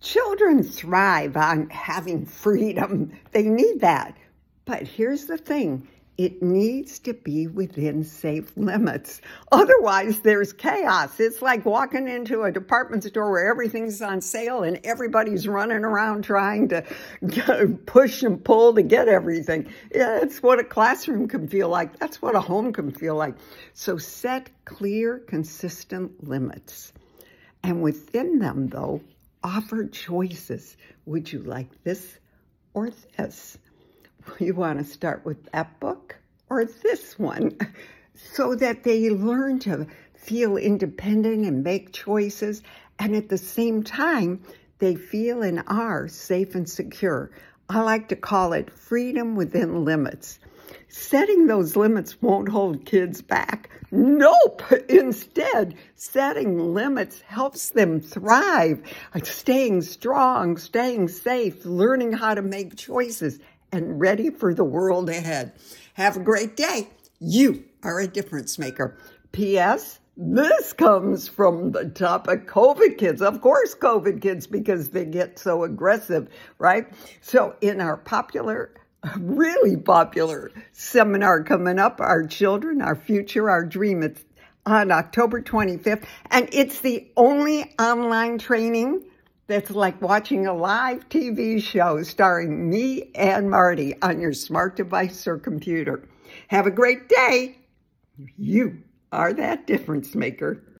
Children thrive on having freedom. They need that. But here's the thing. It needs to be within safe limits. Otherwise, there's chaos. It's like walking into a department store where everything's on sale and everybody's running around trying to push and pull to get everything. Yeah, it's what a classroom can feel like. That's what a home can feel like. So set clear, consistent limits. And within them, though, offer choices. Would you like this or this? You want to start with that book or this one, so that they learn to feel independent and make choices, and at the same time, they feel and are safe and secure. I like to call it freedom within limits. Setting those limits won't hold kids back. Nope. Instead, setting limits helps them thrive, staying strong, staying safe, learning how to make choices, and ready for the world ahead. Have a great day. You are a difference maker. P.S. This comes from the topic COVID kids. Of course, COVID kids, because they get so aggressive, right? So in our really popular seminar coming up, Our Children, Our Future, Our Dream, it's on October 25th. And it's the only online training that's like watching a live TV show starring me and Marty on your smart device or computer. Have a great day. You are that difference maker.